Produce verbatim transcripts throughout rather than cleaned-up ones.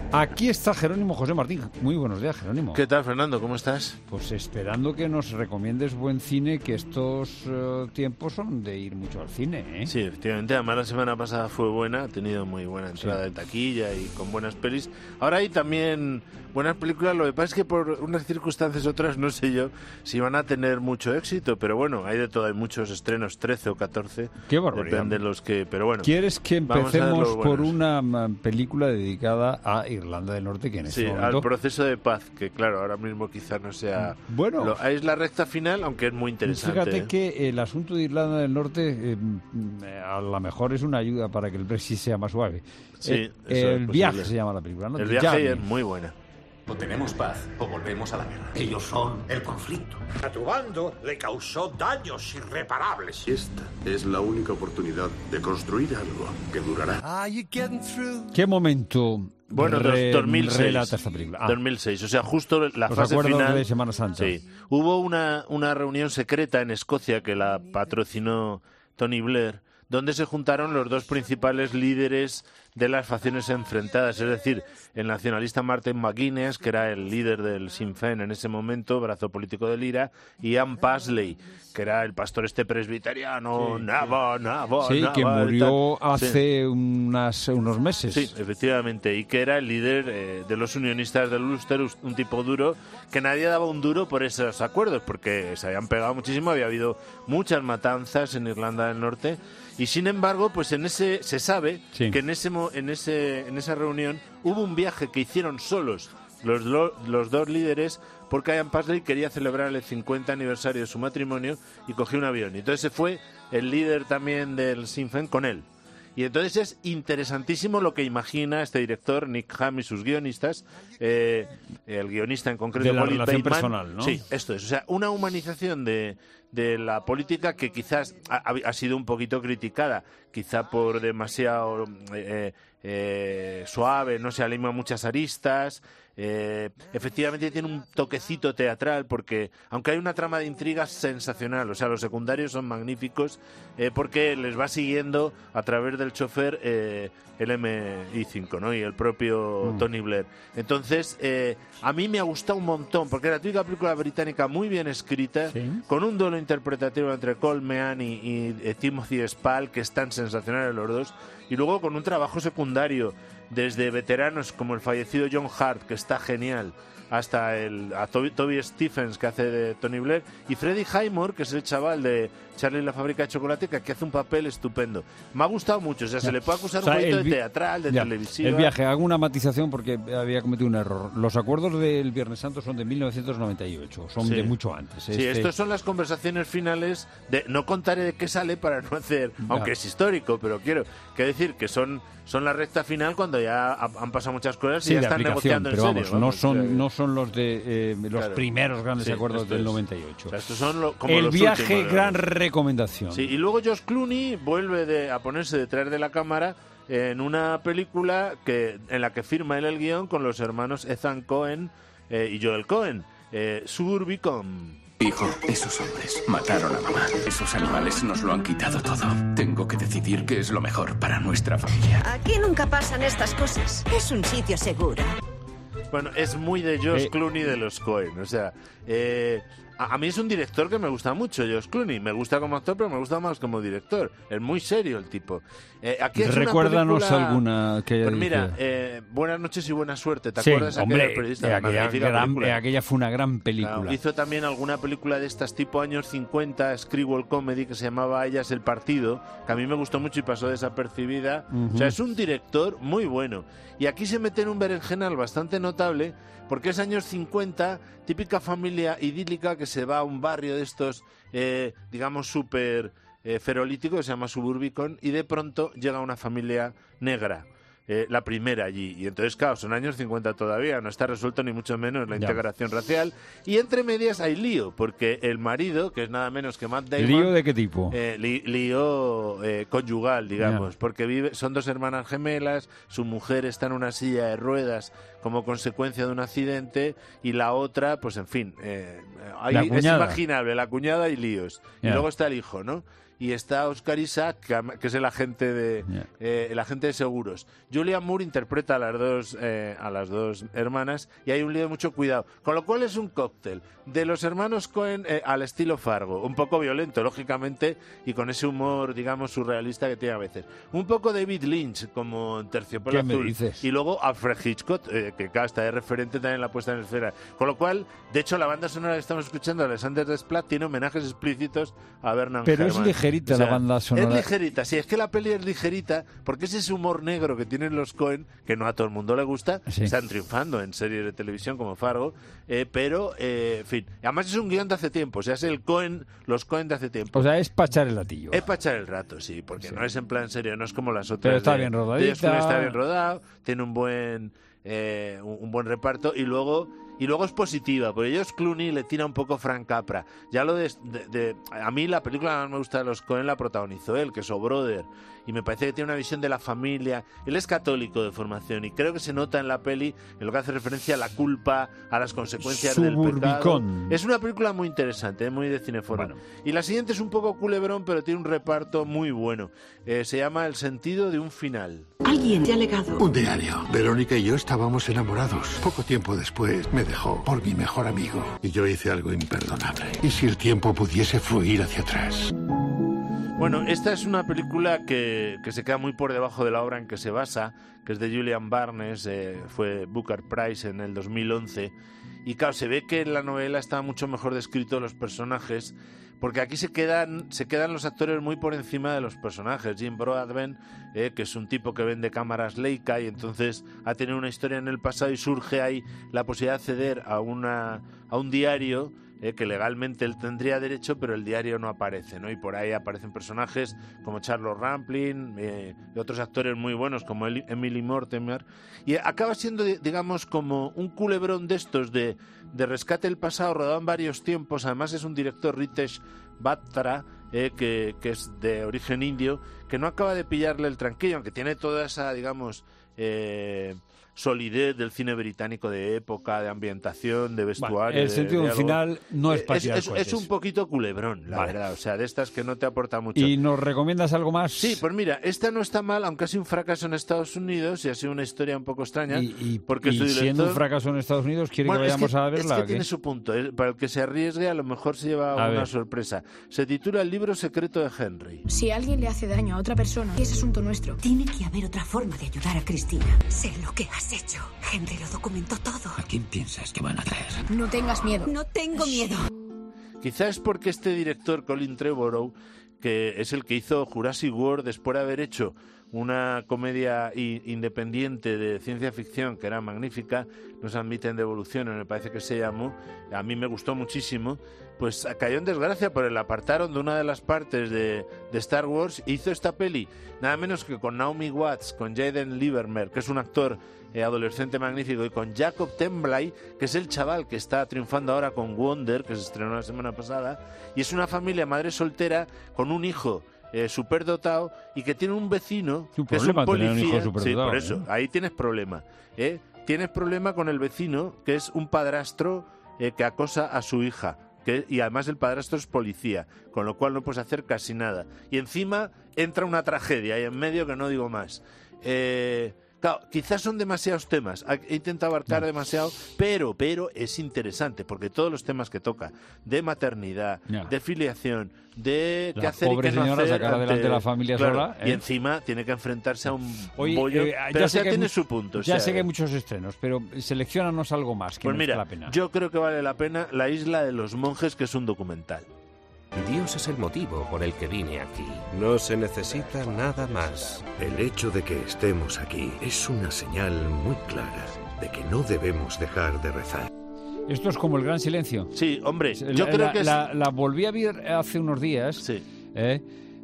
Aquí está Jerónimo José Martín. Muy buenos días, Jerónimo. ¿Qué tal, Fernando? ¿Cómo estás? Pues esperando que nos recomiendes buen cine, que estos uh, tiempos son de ir mucho al cine, ¿eh? Sí, efectivamente. Además, la semana pasada fue buena, ha tenido muy buena entrada sí. de taquilla y con buenas pelis. Ahora hay también buenas películas, lo que pasa es que por unas circunstancias otras no sé yo si van a tener mucho éxito, pero bueno, hay de todo, hay muchos estrenos, trece o catorce. Qué barbaridad. Depende de los que, pero bueno. ¿Quieres que empecemos por una película dedicada a Irlanda del Norte, que en Sí, este momento... al proceso de paz, que claro, ahora mismo quizás no sea... Bueno... Lo, es la recta final, aunque es muy interesante. Fíjate ¿eh? que el asunto de Irlanda del Norte eh, a lo mejor es una ayuda para que el Brexit sea más suave. Sí, eh, eso el es viaje posible. Se llama la película, ¿no? El viaje Journey. es muy buena. O tenemos paz o volvemos a la guerra. Ellos son el conflicto. A tu bando le causó daños irreparables. Esta es la única oportunidad de construir algo que durará. ¿Qué momento bueno, re, dos mil seis, relata esta película? Ah. dos mil seis, o sea, justo la Los fase acuerdos final de Semana Santa. Sí. Hubo una, una reunión secreta en Escocia que la patrocinó Tony Blair, donde se juntaron los dos principales líderes de las facciones enfrentadas, es decir, el nacionalista Martin McGuinness, que era el líder del Sinn Féin en ese momento, brazo político del I R A, y Ann Paisley, que era el pastor este presbiteriano, sí, Nava, Nava, Sí, Nava, que murió hace sí. unas, unos meses. Sí, efectivamente, y que era el líder eh, de los unionistas del Ulster, un tipo duro, que nadie daba un duro por esos acuerdos, porque se habían pegado muchísimo, había habido muchas matanzas en Irlanda del Norte, y sin embargo, pues en ese se sabe sí. que en ese en ese en esa reunión hubo un viaje que hicieron solos los lo, los dos líderes, porque Ian Paisley quería celebrar el cincuenta aniversario de su matrimonio y cogió un avión. Y entonces se fue el líder también del Sinn Féin con él. Y entonces es interesantísimo lo que imagina este director, Nick Ham, y sus guionistas, eh, el guionista en concreto, de la Colin relación Bateman. Personal, ¿no? Sí, esto es, o sea, una humanización de, de la política que quizás ha, ha sido un poquito criticada, quizá por demasiado eh, eh, suave, no se alima muchas aristas. Eh, efectivamente tiene un toquecito teatral, porque aunque hay una trama de intrigas sensacional, o sea, los secundarios son magníficos, eh, porque les va siguiendo a través del chofer eh, el M I cinco, ¿no? Y el propio mm. Tony Blair. Entonces, eh, a mí me ha gustado un montón, porque era la típica película británica muy bien escrita, ¿sí? Con un duelo interpretativo entre Cole Meehan y, y eh, Timothy Spall, que están sensacionales los dos, y luego con un trabajo secundario desde veteranos como el fallecido John Hart, que está genial, hasta el a Toby, Toby Stephens, que hace de Tony Blair, y Freddie Highmore, que es el chaval de Charlie y la fábrica de chocolate, que aquí hace un papel estupendo. Me ha gustado mucho, o sea, ya. se le puede acusar o sea, un poquito vi- de teatral, de ya. televisiva. El viaje, hago una matización porque había cometido un error. Los acuerdos del Viernes Santo son de mil novecientos noventa y ocho, son sí. de mucho antes. Sí, este... estos son las conversaciones finales, de no contaré de qué sale para no hacer, ya. aunque es histórico, pero quiero que decir que son... son la recta final cuando ya han pasado muchas cosas y sí, ya están negociando en pero serio. Vamos, vamos, no son claro. no son los de eh, los claro. primeros grandes sí, acuerdos del es. noventa y ocho. O sea, estos son lo, como el los viaje, últimos, gran digamos. recomendación. Sí, y luego George Clooney vuelve de, a ponerse detrás de la cámara en una película que en la que firma él el guión con los hermanos Ethan Coen eh, y Joel Coen, eh, Suburbicon. Hijo, esos hombres mataron a mamá. Esos animales nos lo han quitado todo. Tengo que decidir qué es lo mejor para nuestra familia. Aquí nunca pasan estas cosas. Es un sitio seguro. Bueno, es muy de George eh. Clooney de los Coen. O sea, eh, a, a mí es un director que me gusta mucho, George Clooney. Me gusta como actor, pero me gusta más como director. Es muy serio el tipo. Eh, aquí es Recuérdanos una película... alguna que haya Pues mira, dirigido. eh, Buenas noches y buena suerte. ¿Te sí, acuerdas? Hombre, aquella periodista? aquella, gran, aquella fue una gran película. Claro, hizo también alguna película de estas tipo años cincuenta, Screwball Comedy, que se llamaba Ellas el Partido, que a mí me gustó mucho y pasó desapercibida. Uh-huh. O sea, es un director muy bueno. Y aquí se mete en un berenjenal bastante notable, porque es años cincuenta, típica familia idílica que se va a un barrio de estos, eh, digamos, súper eh, ferolítico, que se llama Suburbicon, y de pronto llega una familia negra. Eh, la primera allí, y entonces claro, son años cincuenta todavía, no está resuelto ni mucho menos la ya. integración racial, y entre medias hay lío, porque el marido, que es nada menos que Matt Damon... ¿Lío de qué tipo? Eh, li, lío eh, conyugal, digamos, ya. porque vive, son dos hermanas gemelas, su mujer está en una silla de ruedas como consecuencia de un accidente, y la otra, pues en fin, eh, ahí es imaginable, la cuñada y líos, ya. y luego está el hijo, ¿no? y está Oscar Isaac, que es el agente de yeah. eh, el agente de seguros. Julianne Moore interpreta a las dos eh, a las dos hermanas y hay un lío de mucho cuidado, con lo cual es un cóctel de los hermanos Coen eh, al estilo Fargo, un poco violento lógicamente y con ese humor digamos surrealista que tiene a veces, un poco David Lynch como en Terciopelo Azul y luego Alfred Hitchcock eh, que claro, está de referente también en la puesta en escena, con lo cual de hecho la banda sonora que estamos escuchando, Alexander Desplat, tiene homenajes explícitos a Bernard pero Herrmann. Es ligerita, o sea, la banda sonora. Es ligerita, sí, es que la peli es ligerita porque es ese humor negro que tienen los Coen, que no a todo el mundo le gusta, sí. Están triunfando en series de televisión como Fargo, eh, pero, eh, en fin, además es un guión de hace tiempo, o sea, es el Coen, los Coen de hace tiempo. O sea, es para echar el latillo. Es para echar el rato, sí, porque sí. No es en plan serio, no es como las otras. Pero está de, bien rodadita. Está bien rodado, tiene un buen, eh, un, un buen reparto y luego... Y luego es positiva, porque George Clooney le tira un poco Frank Capra. Ya lo de, de, de... A mí la película que más me gusta de los Coen la protagonizó él, que es O Brother. Y me parece que tiene una visión de la familia. Él es católico de formación y creo que se nota en la peli en lo que hace referencia a la culpa, a las consecuencias Suburbicón. del pecado. Es una película muy interesante, muy de cineforum. Bueno. Y la siguiente es un poco culebrón, pero tiene un reparto muy bueno. Eh, se llama El sentido de un final. Alguien te ha legado un diario. Verónica y yo estábamos enamorados. Poco tiempo después me dejó por mi mejor amigo. Y yo hice algo imperdonable. ¿Y si el tiempo pudiese fluir hacia atrás? Bueno, esta es una película que, que se queda muy por debajo de la obra en que se basa, que es de Julian Barnes, eh, fue Booker Prize en el dos mil once. Y claro, se ve que en la novela está mucho mejor descrito los personajes, porque aquí se quedan se quedan los actores muy por encima de los personajes. Jim Broadbent, eh, que es un tipo que vende cámaras Leica y entonces ha tenido una historia en el pasado y surge ahí la posibilidad de acceder a, una, a un diario eh, que legalmente él tendría derecho, pero el diario no aparece, ¿no? Y por ahí aparecen personajes como Charles Rampling eh, y otros actores muy buenos como Emily Mortimer. Y acaba siendo, digamos, como un culebrón de estos de, de rescate del pasado, rodado en varios tiempos. Además es un director, Ritesh Batra, eh, que, que es de origen indio, que no acaba de pillarle el tranquillo, aunque tiene toda esa, digamos... Eh, solidez del cine británico de época, de ambientación, de vestuario. Bueno, el sentido de, de final no es para es, es, es un poquito culebrón, la vale. verdad. O sea, de estas que no te aporta mucho. ¿Y nos recomiendas algo más? Sí, pues mira, esta no está mal, aunque ha sido un fracaso en Estados Unidos y ha sido una historia un poco extraña. Y, y, porque y su director... siendo un fracaso en Estados Unidos, ¿quiere bueno, que vayamos es que, a verla? Es que tiene su punto. ¿eh? Para el que se arriesgue, a lo mejor se lleva a una ver. sorpresa. Se titula El libro secreto de Henry. Si alguien le hace daño a otra persona, es asunto nuestro. Tiene que haber otra forma de ayudar a Cristina. Sé lo que has hecho. Henry lo documentó todo. ¿A quién piensas que van a traer? No tengas miedo. No tengo miedo. Quizás es porque este director, Colin Trevorrow, que es el que hizo Jurassic World, después de haber hecho una comedia independiente de ciencia ficción que era magnífica, Nos admiten devolución, me parece que se llamó, a mí me gustó muchísimo, pues cayó en desgracia porque le apartaron de una de las partes de, de Star Wars. Hizo esta peli nada menos que con Naomi Watts, con Jaden Lieberman, que es un actor eh, adolescente magnífico, y con Jacob Tremblay, que es el chaval que está triunfando ahora con Wonder, que se estrenó la semana pasada, y es una familia madre soltera con un hijo Eh, superdotado y que tiene un vecino un que es un policía. Un hijo superdotado, sí, por eso, ¿eh? ahí tienes problema. ¿eh? Tienes problema con el vecino, que es un padrastro eh, que acosa a su hija. Que, y además el padrastro es policía, con lo cual no puedes hacer casi nada. Y encima entra una tragedia ahí en medio que no digo más. Eh... Claro, quizás son demasiados temas, he intentado abarcar no. demasiado, pero pero es interesante, porque todos los temas que toca, de maternidad, no. de filiación, de la qué hacer y qué no hacer, sacar ante, adelante la familia claro, sola, ¿eh? Y encima tiene que enfrentarse a un Oye, bollo, eh, pero ya, ya tiene mu- su punto. Ya o sea, sé que hay muchos estrenos, pero selecciónanos algo más que pues merezca mira, la pena. Yo creo que vale la pena La isla de los monjes, que es un documental. Dios es el motivo por el que vine aquí. No se necesita nada más. El hecho de que estemos aquí es una señal muy clara de que no debemos dejar de rezar. Esto es como El Gran Silencio. Sí, hombre, yo la, creo la, que es... la, la volví a ver hace unos días. Sí. Eh,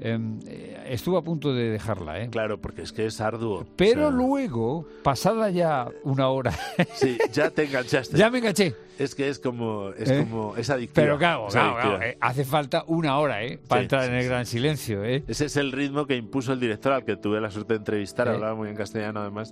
eh, estuve a punto de dejarla, ¿eh? Claro, porque es que es arduo. Pero o sea... luego, pasada ya una hora... Sí, ya te enganchaste. Ya me enganché. Es que es como es ¿Eh? como es adictiva. Pero claro, es claro, adictiva. claro eh, hace falta una hora, ¿eh? Para sí, entrar sí, en el sí. gran silencio, ¿eh? Ese es el ritmo que impuso el director, al que tuve la suerte de entrevistar, ¿Eh? hablaba muy en castellano además.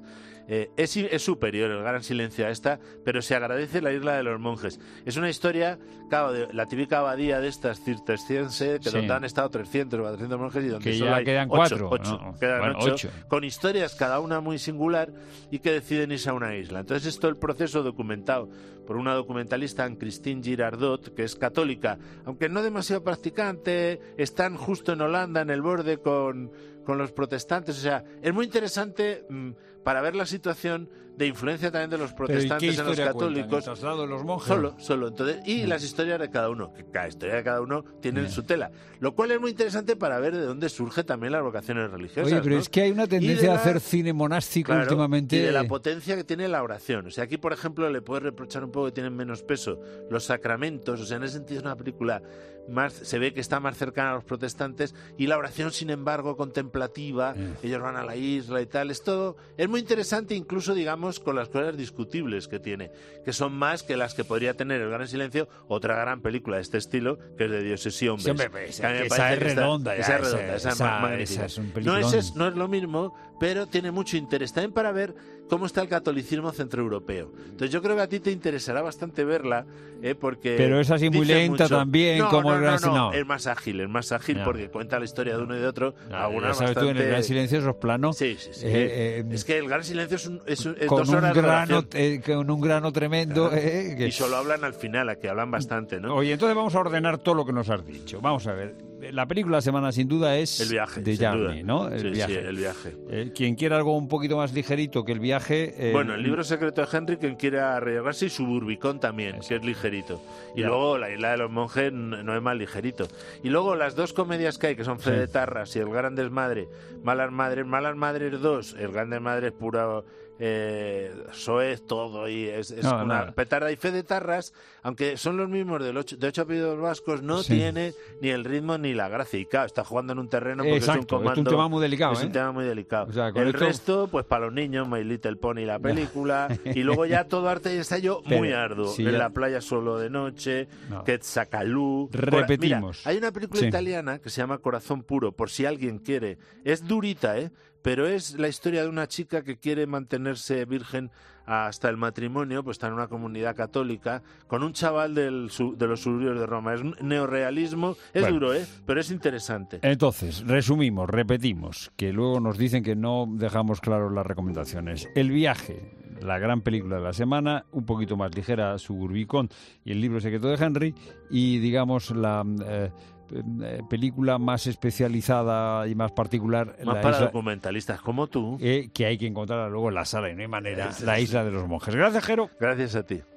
Eh, es, es superior el Gran Silencio a esta, pero se agradece La Isla de los Monjes. Es una historia, claro, de la típica abadía de estas cisterciense, que sí. donde han estado trescientos o cuatrocientos monjes y donde que solo ya hay quedan ocho, cuatro, ocho, no, quedan bueno, ocho, ocho, con historias cada una muy singular y que deciden irse a una isla. Entonces esto es el proceso documentado por una documentalista, Christine Girardot, que es católica, aunque no demasiado practicante, están justo en Holanda, en el borde con, con los protestantes. O sea, es muy interesante mmm, para ver la situación de influencia también de los protestantes en los católicos. ¿El traslado de los monjes? Solo, solo. Entonces, y mm. las historias de cada uno, que cada historia de cada uno tiene yeah. su tela. Lo cual es muy interesante para ver de dónde surge también las vocaciones religiosas. Oye, pero ¿no? es que hay una tendencia la, a hacer cine monástico claro, últimamente. Y de la potencia que tiene la oración. O sea, aquí, por ejemplo, le puedes reprochar un poco que tienen menos peso los sacramentos. O sea, en ese sentido es una película más, se ve que está más cercana a los protestantes, y la oración, sin embargo, contemplativa. Yeah. Ellos van a la isla y tal. Es todo, es muy interesante, incluso, digamos, con las cosas discutibles que tiene, que son más que las que podría tener El Gran Silencio, otra gran película de este estilo, que es de Dioses y Hombres. Sí, hombre, pues, esa, esa es redonda, esa, esa es redonda, esa, esa es magnífica. Esa es no, es, no es lo mismo, pero tiene mucho interés también para ver cómo está el catolicismo centroeuropeo. Entonces yo creo que a ti te interesará bastante verla, ¿eh? Porque pero es así muy lenta mucho. También, no, como no, el Gran Silencio. No, no, es más ágil, es más ágil no. porque cuenta la historia de uno y de otro. No, algunas sabes bastante... tú, en El Gran Silencio esos planos. Sí, sí, sí. Eh, eh, es que El Gran Silencio es, un, es, es con dos un horas grano, de eh, con un grano tremendo. Claro. Eh, que... Y solo hablan al final, a que hablan bastante, ¿no? Oye, entonces vamos a ordenar todo lo que nos has dicho. Vamos a ver. La película de la semana, sin duda, es El viaje, de Jarmy, ¿no? El sí, viaje. Sí, El viaje. Eh, quien quiera algo un poquito más ligerito que El viaje... Eh... Bueno, El libro secreto de Henry, quien quiera arriesgarse, y Suburbicón también, Eso. que es ligerito. Y ya. luego La isla de los monjes no es más ligerito. Y luego las dos comedias que hay, que son Fe de Tarras y El gran desmadre, Malas Madres, Malas Madres dos, El gran desmadre es pura... Eh, soez todo y es, es no, una no. petarda. Y Fe de Tarras, aunque son los mismos del ocho, de ocho apellidos vascos, no sí. tiene ni el ritmo ni la gracia. Y claro, está jugando en un terreno porque Exacto, es un comando. Es un tema muy delicado. Es ¿eh? un tema muy delicado. O sea, el esto... resto, pues para los niños, My Little Pony, la película. Y luego ya todo arte y ensayo Pero, muy arduo. Sí, en ya... la playa solo de noche, no. Quetzalcalú. Repetimos. Mira, hay una película sí. italiana que se llama Corazón Puro, por si alguien quiere. Es durita, ¿eh? Pero es la historia de una chica que quiere mantenerse virgen hasta el matrimonio, pues está en una comunidad católica, con un chaval del, de los suburbios de Roma. Es neorrealismo, es bueno, duro, ¿eh? Pero es interesante. Entonces, resumimos, repetimos, que luego nos dicen que no dejamos claro las recomendaciones. El viaje, la gran película de la semana, un poquito más ligera, Suburbicón y El libro secreto de Henry, y digamos la... Eh, película más especializada y más particular, más la para isla, documentalistas como tú, eh, que hay que encontrarla luego en la sala y no hay manera, La isla de los monjes. Gracias, Jero. Gracias a ti.